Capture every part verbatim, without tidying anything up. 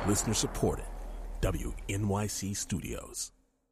Listener supported. W N Y C Studios.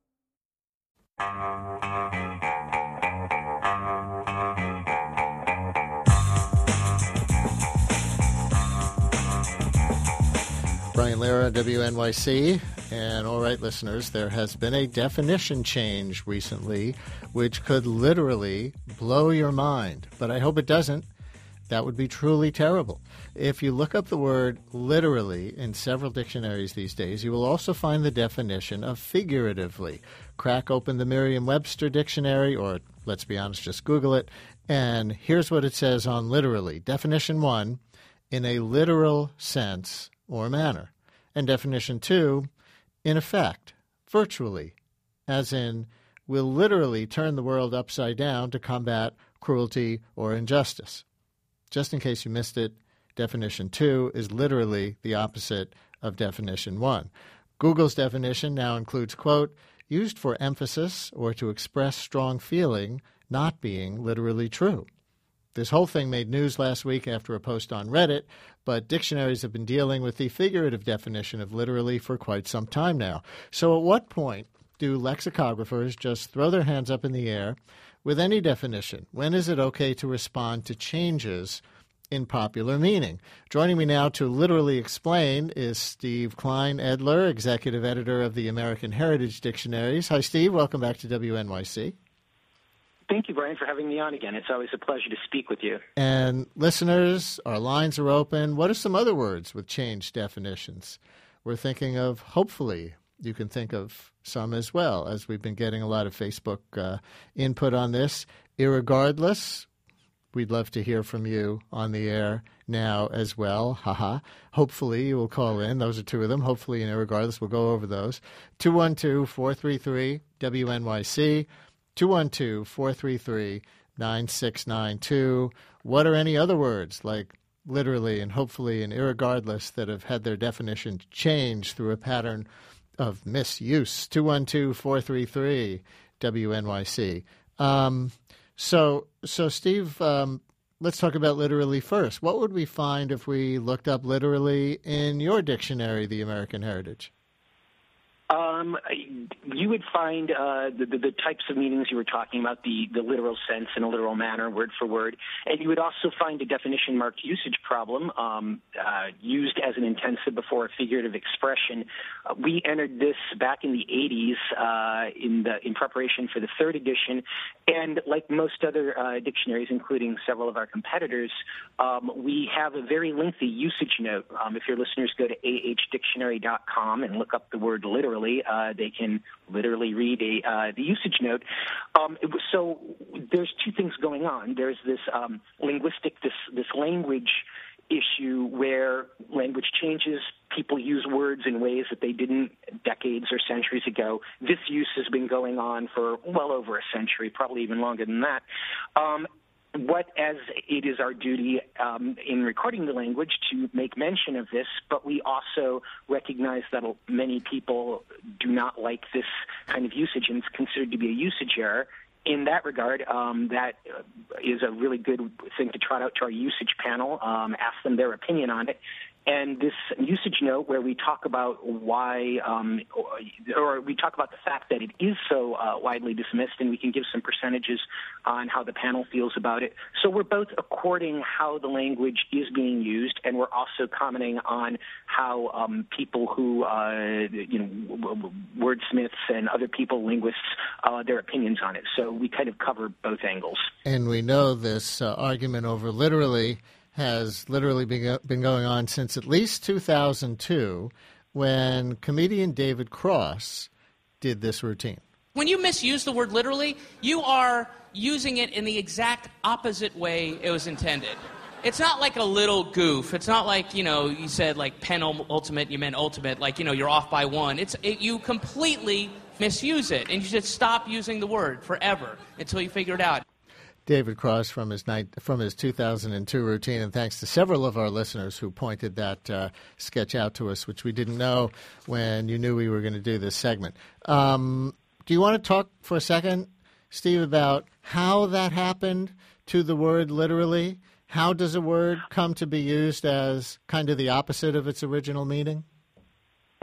Brian Lehrer, W N Y C. And all right, listeners, there has been a definition change recently which could literally blow your mind. But I hope it doesn't. That would be truly terrible. If you look up the word literally in several dictionaries these days, you will also find the definition of figuratively. Crack open the Merriam-Webster dictionary, or let's be honest, just Google it, and here's what it says on literally. Definition one, in a literal sense or manner. And definition two, in effect, virtually, as in, will literally turn the world upside down to combat cruelty or injustice. Just in case you missed it, definition two is literally the opposite of definition one. Google's definition now includes, quote, used for emphasis or to express strong feeling, not being literally true. This whole thing made news last week after a post on Reddit, but dictionaries have been dealing with the figurative definition of literally for quite some time now. So at what point do lexicographers just throw their hands up in the air with any definition? When is it okay to respond to changes in popular meaning? Joining me now to literally explain is Steve Klein-Edler, executive editor of the American Heritage Dictionaries. Hi, Steve. Welcome back to W N Y C. Thank you, Brian, for having me on again. It's always a pleasure to speak with you. And listeners, our lines are open. What are some other words with changed definitions? We're thinking of, hopefully, you can think of some as well, as we've been getting a lot of Facebook uh, input on this. Irregardless, we'd love to hear from you on the air now as well. Haha. Hopefully you will call in. Those are two of them. Hopefully and irregardless, we'll go over those. two one two, four three three, W N Y C. two one two, four three three, nine six nine two. What are any other words like literally and hopefully and irregardless that have had their definition changed through a pattern of misuse? two one two, four three three, W N Y C. Um, so, so Steve, um, let's talk about literally first. What would we find if we looked up literally in your dictionary, the American Heritage? Um, you would find uh, the, the, the types of meanings you were talking about, the, the literal sense in a literal manner, word for word. And you would also find a definition marked usage problem um, uh, used as an intensive before a figurative expression. Uh, we entered this back in the eighties uh, in, the, in preparation for the third edition. And like most other uh, dictionaries, including several of our competitors, um, we have a very lengthy usage note. Um, if your listeners go to A H dictionary dot com and look up the word literally, Uh, they can literally read a, uh, the usage note. Um, it was, so there's two things going on. There's this um, linguistic, this, this language issue where language changes. People use words in ways that they didn't decades or centuries ago. This use has been going on for well over a century, probably even longer than that. Um, What, as it is our duty um, in recording the language to make mention of this, but we also recognize that many people do not like this kind of usage, and it's considered to be a usage error. In that regard, um, that is a really good thing to trot out to our usage panel, um, ask them their opinion on it. And this usage note where we talk about why, um, or, or we talk about the fact that it is so uh, widely dismissed, and we can give some percentages on how the panel feels about it. So we're both according how the language is being used, and we're also commenting on how um, people who, uh, you know, wordsmiths and other people, linguists, uh, their opinions on it. So we kind of cover both angles. And we know this uh, argument over literally has literally been, been going on since at least two thousand two, when comedian David Cross did this routine. When you misuse the word literally, you are using it in the exact opposite way it was intended. It's not like a little goof. It's not like, you know, you said like penultimate, you meant ultimate, like, you know, you're off by one. It's it, you completely misuse it, and you should stop using the word forever until you figure it out. David Cross from his night, from his two thousand two routine, and thanks to several of our listeners who pointed that uh, sketch out to us, which we didn't know when you knew we were going to do this segment. Um, do you want to talk for a second, Steve, about how that happened to the word literally? How does a word come to be used as kind of the opposite of its original meaning?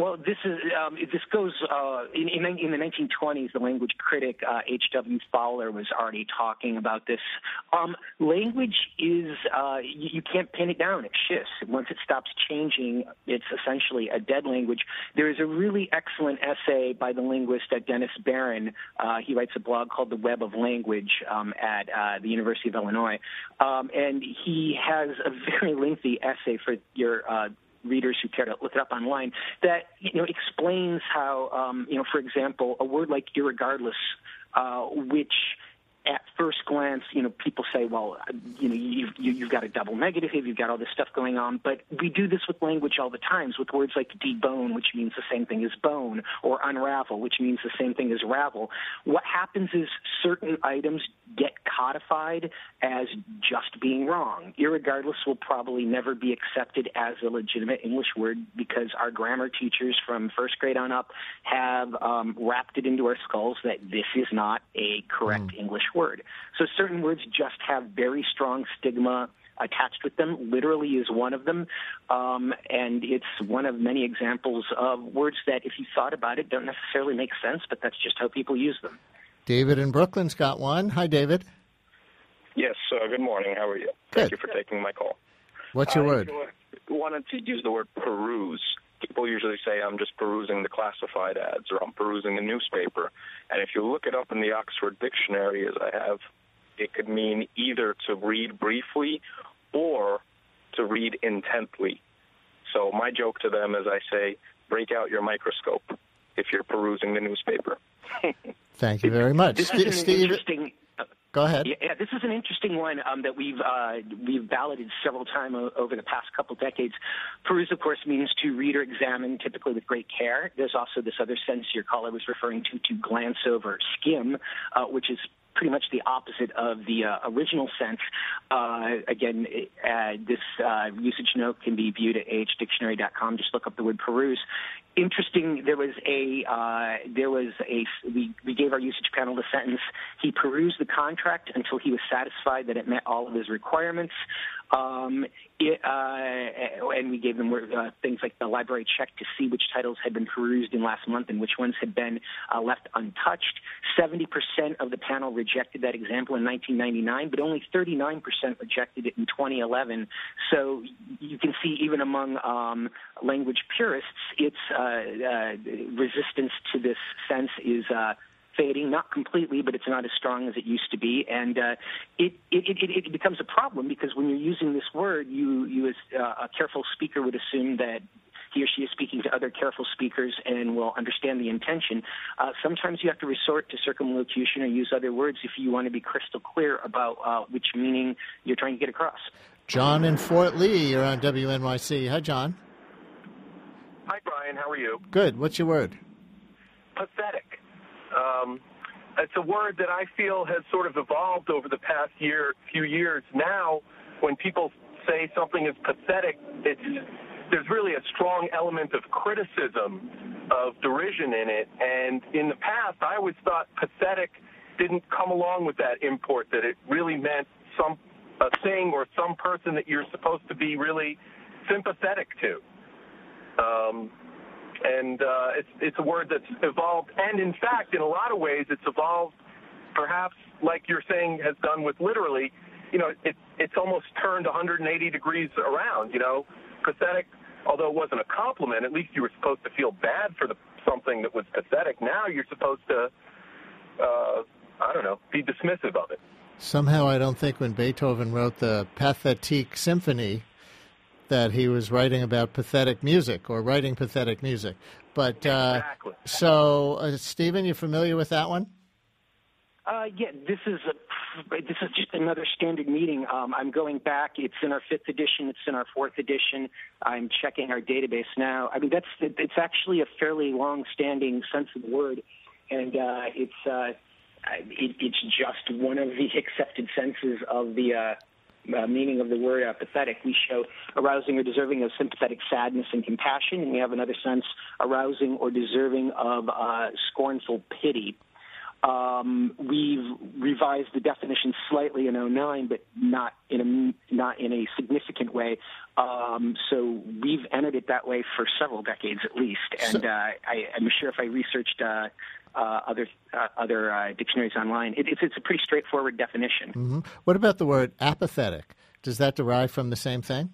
Well, this is um, this goes uh, in, in in the nineteen twenties. The language critic uh, H W Fowler was already talking about this. Um, language is uh, you, you can't pin it down; it shifts. Once it stops changing, it's essentially a dead language. There is a really excellent essay by the linguist uh, Dennis Barron. Uh, he writes a blog called The Web of Language um, at uh, the University of Illinois, um, and he has a very lengthy essay for your uh, readers who care to look it up online that, you know, explains how, um, you know, for example, a word like irregardless, uh, which at first glance, you know, people say, well, you know, you've, you, you've got a double negative, you've got all this stuff going on. But we do this with language all the time, with words like debone, which means the same thing as bone, or unravel, which means the same thing as ravel. What happens is certain items get codified as just being wrong. Irregardless will probably never be accepted as a legitimate English word because our grammar teachers from first grade on up have um, wrapped it into our skulls that this is not a correct mm. English word. So certain words just have very strong stigma attached with them. Literally is one of them, um, and it's one of many examples of words that, if you thought about it, don't necessarily make sense, but that's just how people use them. David in Brooklyn's got one. Hi, David. Yes, uh, good morning. How are you? Good. Thank you for taking my call. What's your I word? wanted to use the word peruse. People usually say, I'm just perusing the classified ads, or I'm perusing the newspaper. And if you look it up in the Oxford Dictionary, as I have, it could mean either to read briefly or to read intently. So my joke to them is I say, break out your microscope if you're perusing the newspaper. Thank you very much. This St- is an Steve, interesting... Go ahead. Yeah, this is an interesting one um, that we've uh, we've balloted several times o- over the past couple decades. Peruse, of course, means to read or examine, typically with great care. There's also this other sense your caller was referring to, to glance over, skim, uh, which is pretty much the opposite of the uh, original sense. Uh, again, uh, this uh, usage note can be viewed at a h dictionary dot com. Just look up the word peruse. Interesting, there was a, uh, there was a, we, we gave our usage panel the sentence, he perused the contract until he was satisfied that it met all of his requirements. Um, it, uh, and we gave them uh, things like the library check to see which titles had been perused in last month and which ones had been uh, left untouched. seventy percent of the panel rejected that example in nineteen ninety-nine, but only thirty-nine percent rejected it in twenty eleven. So you can see even among um, language purists, its uh, uh, resistance to this sense is uh, fading, not completely, but it's not as strong as it used to be, and uh, it, it, it, it becomes a problem because when you're using this word, you, you as uh, a careful speaker would assume that he or she is speaking to other careful speakers and will understand the intention. Uh, sometimes you have to resort to circumlocution or use other words if you want to be crystal clear about uh, which meaning you're trying to get across. John in Fort Lee, you're on W N Y C. Hi, John. Hi, Brian. How are you? Good. What's your word? Pathetic. Um, it's a word that I feel has sort of evolved over the past year, few years. Now, when people say something is pathetic, it's there's really a strong element of criticism, of derision in it. And in the past, I always thought pathetic didn't come along with that import, that it really meant some a thing or some person that you're supposed to be really sympathetic to. Um, and uh, it's, it's a word that's evolved. And, in fact, in a lot of ways, it's evolved perhaps like you're saying has done with literally. You know, it, it's almost turned one hundred eighty degrees around, you know. Pathetic, although it wasn't a compliment, at least you were supposed to feel bad for the, something that was pathetic. Now you're supposed to, uh, I don't know, be dismissive of it. Somehow I don't think when Beethoven wrote the Pathétique Symphony that he was writing about pathetic music or writing pathetic music. But uh, exactly. So, uh, Stephen, you familiar with that one? Uh, yeah, this is a, this is just another standard meeting. Um, I'm going back. It's in our fifth edition. It's in our fourth edition. I'm checking our database now. I mean, that's it's actually a fairly long-standing sense of the word, and uh, it's uh, it, it's just one of the accepted senses of the uh, uh, meaning of the word uh, pathetic. We show arousing or deserving of sympathetic sadness and compassion, and we have another sense, arousing or deserving of uh, scornful pity. Um, we've revised the definition slightly in oh nine, but not in a not in a significant way. Um, so we've entered it that way for several decades at least. And So, uh, I, I'm sure if I researched uh, uh, other uh, other uh, dictionaries online, it, it's it's a pretty straightforward definition. mm-hmm. What about the word apathetic? Does that derive from the same thing?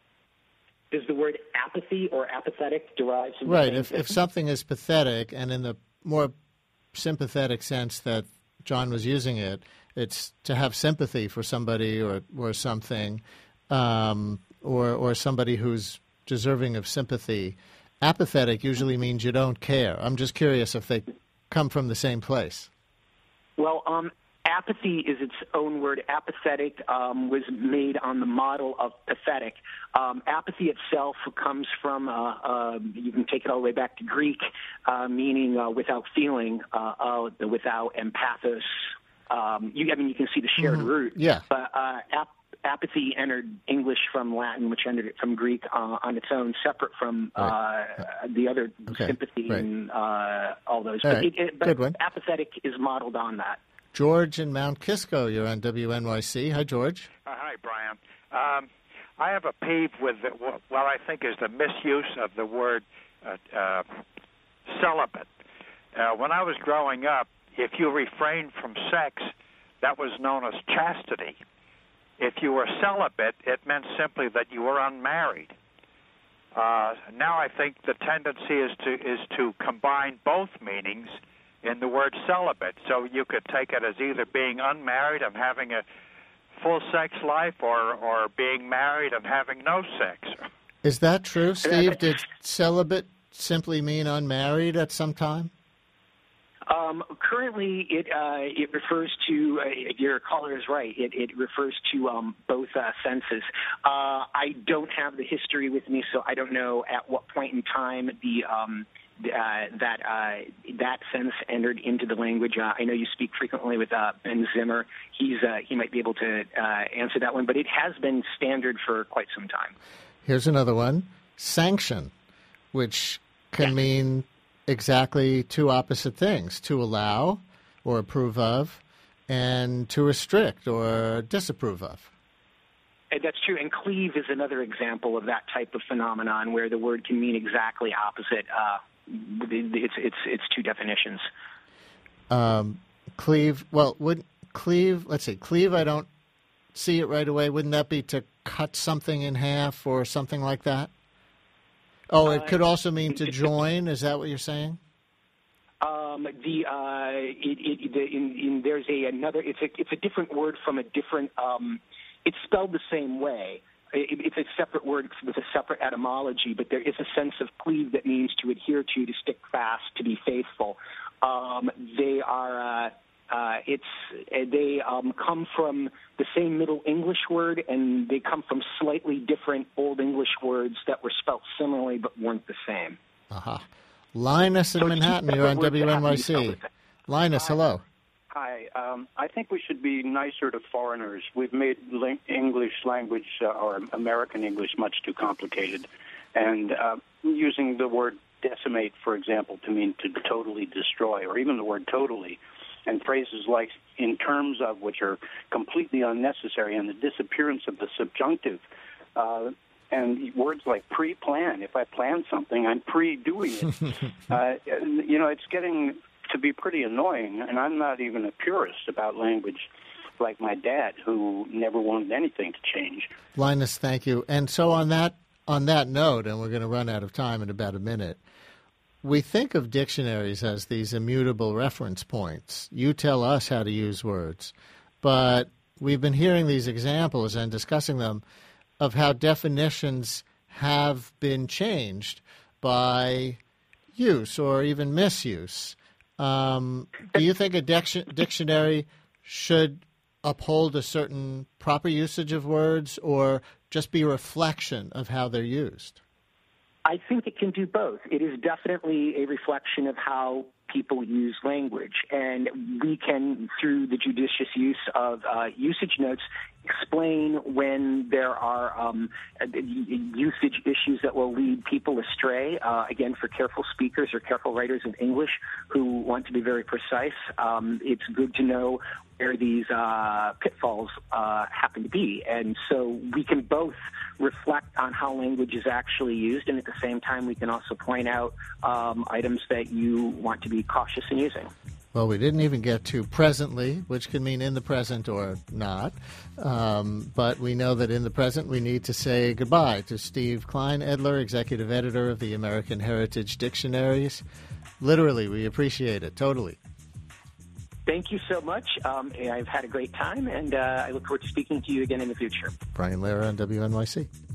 Does the word apathy or apathetic derive from Right. the same If thing? if something is pathetic, and in the more sympathetic sense that John was using it, it's to have sympathy for somebody or or something, um, or or somebody who's deserving of sympathy. Apathetic usually means you don't care. I'm just curious if they come from the same place. Well, um, apathy is its own word. Apathetic um, was made on the model of pathetic. Um, apathy itself comes from, uh, uh, you can take it all the way back to Greek, uh, meaning uh, without feeling, uh, uh, the without and pathos. Um, you, I mean, you can see the shared Mm-hmm. root. Yeah. But uh, ap- apathy entered English from Latin, which entered it from Greek uh, on its own, separate from uh, Right. the other Okay. sympathy Right. and uh, all those. All but right. it, it, but Good one. apathetic is modeled on that. George in Mount Kisco, you're on W N Y C. Hi, George. Uh, hi, Brian. Um, I have a peeve with the, what I think is the misuse of the word uh, uh, celibate. Uh, when I was growing up, if you refrained from sex, that was known as chastity. If you were celibate, it meant simply that you were unmarried. Uh, now I think the tendency is to is to combine both meanings in the word celibate. So you could take it as either being unmarried and having a full sex life, or, or being married and having no sex. Is that true, Steve? Did celibate simply mean unmarried at some time? Um, currently, it uh, it refers to, uh, your caller is right, it, it refers to um, both uh, senses. Uh, I don't have the history with me, so I don't know at what point in time the um, uh, that uh, that sense entered into the language. Uh, I know you speak frequently with uh, Ben Zimmer. He's uh, he might be able to uh, answer that one, but it has been standard for quite some time. Here's another one. Sanction, which can yeah. mean exactly two opposite things: to allow or approve of, and to restrict or disapprove of. And that's true. And cleave is another example of that type of phenomenon where the word can mean exactly opposite. Uh, it's it's it's two definitions. Um, cleave. Well, would cleave? Let's see. Cleave. I don't see it right away. Wouldn't that be to cut something in half or something like that? Oh, it could also mean to join. Is that what you're saying? Um, the uh, it, it, the, in, in, there's a another. It's a it's a different word from a different. Um, it's spelled the same way. It, it's a separate word with a separate etymology, but there is a sense of cleave that means to adhere to, to stick fast, to be faithful. Um, they are. Uh, Uh, it's they um, come from the same Middle English word, and they come from slightly different Old English words that were spelt similarly but weren't the same. Aha. Uh-huh. Linus in so Manhattan, you're on W N Y C. Linus, Hi. hello. Hi. Um, I think we should be nicer to foreigners. We've made ling- English language uh, or American English much too complicated, and uh, using the word decimate, for example, to mean to totally destroy, or even the word totally. And phrases like in terms of, which are completely unnecessary, and the disappearance of the subjunctive. Uh, and words like pre-plan. If I plan something, I'm pre-doing it. uh, you know, it's getting to be pretty annoying, and I'm not even a purist about language like my dad, who never wanted anything to change. Linus, thank you. And so on that on that note, and we're going to run out of time in about a minute, we think of dictionaries as these immutable reference points. You tell us how to use words. But we've been hearing these examples and discussing them of how definitions have been changed by use or even misuse. Um, do you think a dic- dictionary should uphold a certain proper usage of words, or just be a reflection of how they're used? I think it can do both. It is definitely a reflection of how people use language, and we can, through the judicious use of uh, usage notes, explain when there are um, usage issues that will lead people astray. Uh, again, for careful speakers or careful writers of English who want to be very precise, um, it's good to know where these uh, pitfalls uh, happen to be. And so we can both reflect on how language is actually used, and at the same time we can also point out um, items that you want to be cautious in using. Well, we didn't even get to presently, which can mean in the present or not. Um, but we know that in the present we need to say goodbye to Steve Klein-Edler, executive editor of the American Heritage Dictionaries. Literally, we appreciate it. Totally. Thank you so much. Um, I've had a great time, and uh, I look forward to speaking to you again in the future. Brian Lehrer on W N Y C.